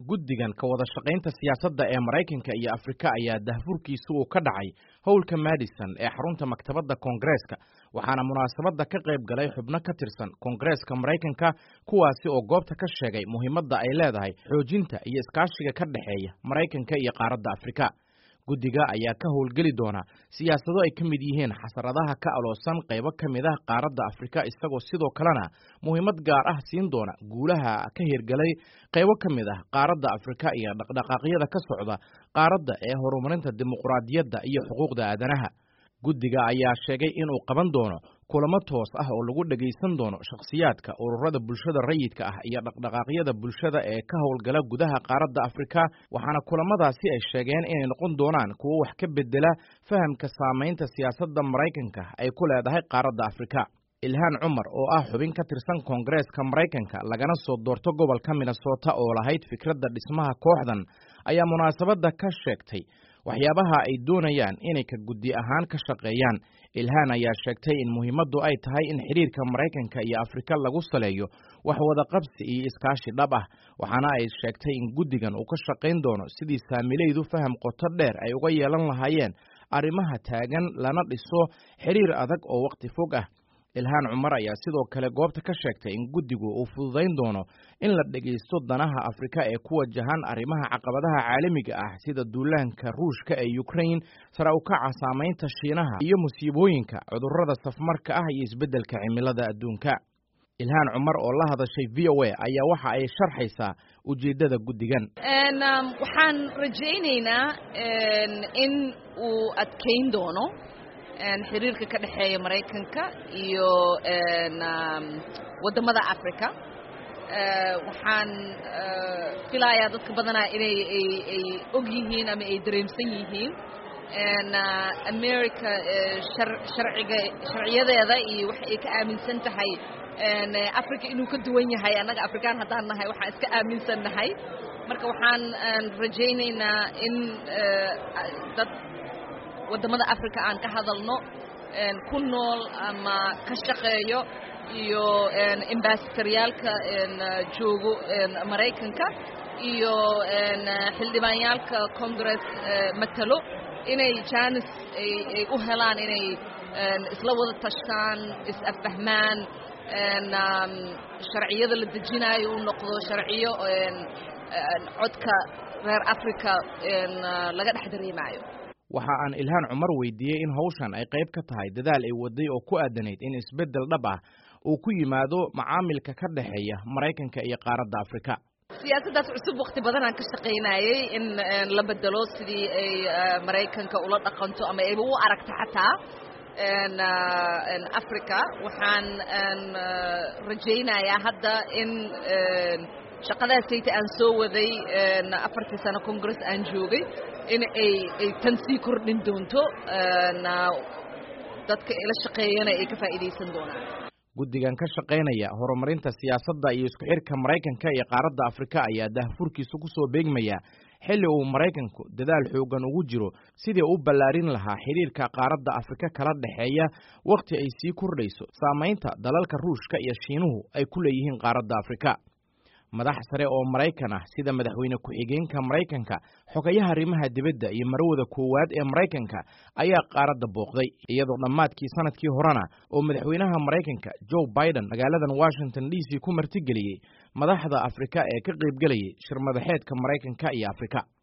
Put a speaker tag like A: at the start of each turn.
A: guddigan ka wada shaqaynta siyaasadda ee Maraykanka iyo Afrika ayaa dahfurkiisu uu ka dhacay howlka Madison ee xarunta maktabadda Koongareeska waxaana munaasabadda ka qayb galay xubno ka tirsan Koongareeska Maraykanka kuwaasi oo goobta ka sheegay muhiimadda ay leedahay xoojinta iyo iskaashiga ka dhaxeeya Maraykanka iyo qaaradda Afrika. guddiga ayaa ka howlgeli doona siyaasado ay ka mid yihiin xasaradaha ka aloosan qaybo ka mid ah qaaradda Afrika isagoo sidoo kalena muhiimad gaar ah siin doona guulaha ka hirgalay qaybo ka mid ah qaaradda Afrika iyo dhaqdhaqaaqyada ka socda qaaradda ee horumarinta dimuqraadiyadda iyo xuquuqda aadanaha. guddiga ayaa sheegay inuu qaban doono kulamo toos ah oo lagu dhagaysan doono shakhsiyaadka ururada bulshada rayidka ah iyo dhaqdhaqaaqyada bulshada ee ka howlgala gudaha qaaradda Afrika waxaana kulamadaasi ay sheegeen inay noqon doonaan kuwo wax ka bedela fahamka saameynta siyaasadda Maraykanka ay ku leedahay qaaradda Afrika. Ilhaan Cumar oo ah xubin ka tirsan Koongareeska Maraykanka lagana soo doorto gobolka Minnesota oo lahayd fikradda dhismaha kooxdan ayaa munaasabadda ka sheegtay waxyaabaha ay doonayaan inay ka guddi ahaan ka shaqeeyaan. Ilhaan ayaa sheegtay in muhiimaddu ay tahay in xiriirka Maraykanka iyo Afrika lagu saleeyo wax wada qabsi iyo iskaashi dhab ah waxaana ay sheegtay in guddigan uu ka shaqayn doono sidii saamilaydu faham qoto dheer ay uga yeelan lahaayeen arrimaha taagan lana dhiso xiriir adag oo waqti fog ah. Ilhaan Cumar ayaa sidoo kale goobta ka sheegtay in guddigu uu fududayn doono in la dhageysto danaha Afrika ee ku wajahan arrimaha caqabadaha caalamiga ah sida duulaanka Ruushka ee Ukraine, sare u kaca saameynta Shiinaha iyo musiibooyinka cudurrada safmarka ah iyo isbeddelka cimilada adduunka. Ilhaan Cumar oo la hadashay VOA ayaa waxa ay sharxaysaa ujeedada guddigan.
B: Waxaan rajaynaynaa in uu adkeyn doono xiriirka ka dhaxeeya Maraykanka iyo wadamada Afrika. waxaan filayaa dadka badanaa inay og yihiin ama ay dareemsan yihiin America sharciyadeeda iyo waxa ay ka aaminsan tahay Afrika inuu ka duwan yahay annaga Afrikaan haddaan nahay waxaan iska aaminsan nahay. marka waxaan rajaynaynaa in dad wadamada Afrika aan ka hadalno ku nool ama ka shaqeeyo iyo ambassadoriyalka joogo Maraykanka iyo xildhibaanyaalka Congress matalo inay chance ay u helaan inay isla wada tashtaan is-afahmaan sharciyada la dejinayo uu noqdo sharciyo codka reer Afrika laga dhex dareemayo.
A: waxa aan Ilhaan Cumar weydiiyey in hawshan ay qayb ka tahay dadaal ay waday oo ku aadanayd in isbeddel dhab ah uu ku yimaado macaamilka ka dhaxeeya Maraykanka iyo qaaradda Afrika.
B: siyaasaddaas cusub waqti badan aan ka shaqaynayay in la bedelo sidii ay Maraykanka ula dhaqanto ama ay u aragto xataa Afrika. waxaan rajaynayaa hadda in shaqadaasayta aan soo waday 4 sano Congress aan joogay in ay tan sii kordhin doonto dadka ila shaqeeyana ay ka faa'iideysan doonaan.
A: guddigan ka shaqaynaya horumarinta siyaasadda iyo isku xirka Maraykanka iyo qaaradda Afrika ayaa dahfurkiisu ku soo beegmaya xilli uu Maraykanku dadaal xoogan ugu jiro sidii uu ballaarin lahaa xiriirka qaaradda Afrika kala dhaxeeya waqti ay sii kordhayso saameynta dalalka Ruushka iyo Shiinuhu ay ku leeyihiin qaaradda Afrika. madax sare oo Maraykan ah sida madaxweyne ku-xigeenka Maraykanka, xogayaha arrimaha dibadda iyo marwada koowaad ee Maraykanka ayaa qaaradda booqday iyadoo dhammaadkii sanadkii horena oo madaxweynaha Maraykanka Joe Biden magaaladan Washington DC ku martigeliyey madaxda Afrika ee ka qaybgalayay shir madaxeedka Maraykanka iyo Afrika.